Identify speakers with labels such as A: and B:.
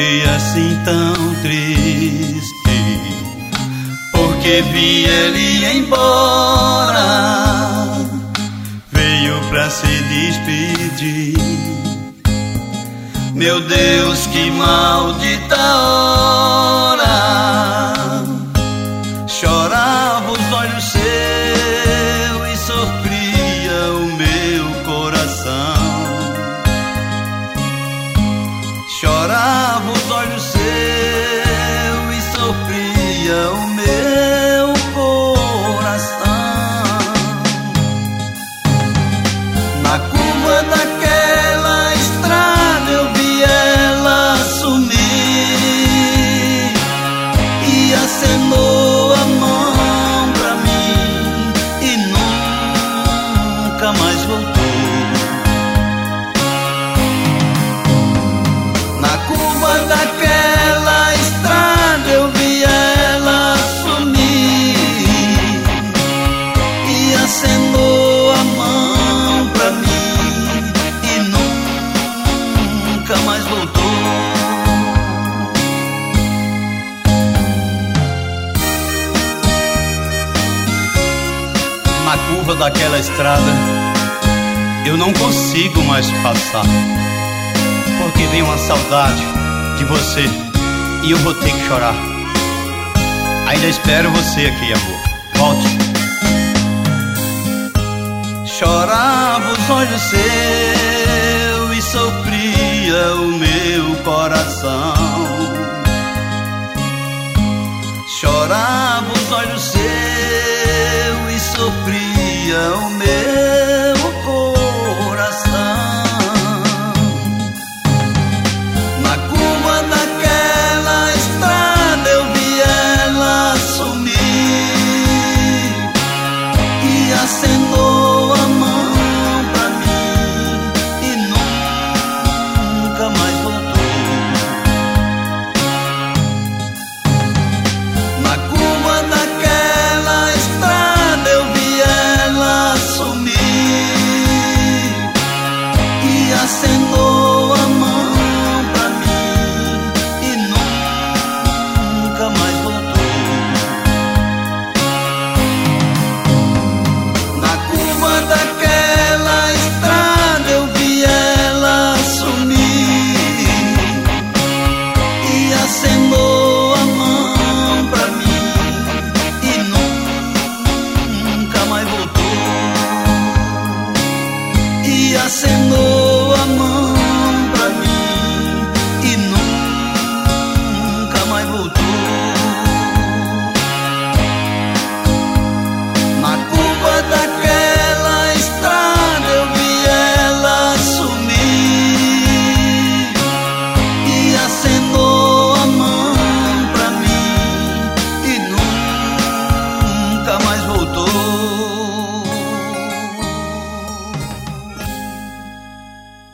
A: fiquei assim tão triste, porque vi ele ir embora, veio pra se despedir. Meu Deus, que maldita hora! Chorava os olhos seus e sofria o meu coração. Chorava os olhos seus e sofria o meu coração. Na curva daquela estrada eu vi ela sumir e acenou a mão pra mim e nunca mais voltou. Na curva daquela estrada eu vi ela sumir e acenou a mão pra mim e nunca mais voltou. Na curva daquela estrada eu não consigo mais passar, porque vem uma saudade de você e eu vou ter que chorar. Ainda espero você aqui, amor. Volte. Chorava os olhos seus e sofria o meu coração.